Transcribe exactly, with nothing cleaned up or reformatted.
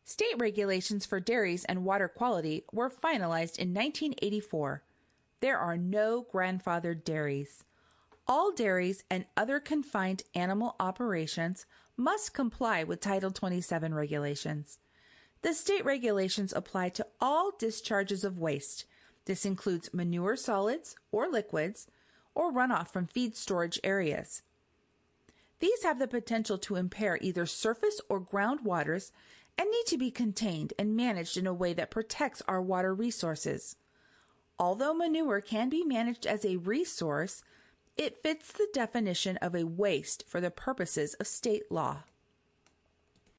State regulations for dairies and water quality were finalized in nineteen eighty-four. There are no grandfathered dairies. All dairies and other confined animal operations must comply with Title twenty-seven regulations. The state regulations apply to all discharges of waste. This includes manure solids or liquids or runoff from feed storage areas. These have the potential to impair either surface or ground waters and need to be contained and managed in a way that protects our water resources. Although manure can be managed as a resource, it fits the definition of a waste for the purposes of state law.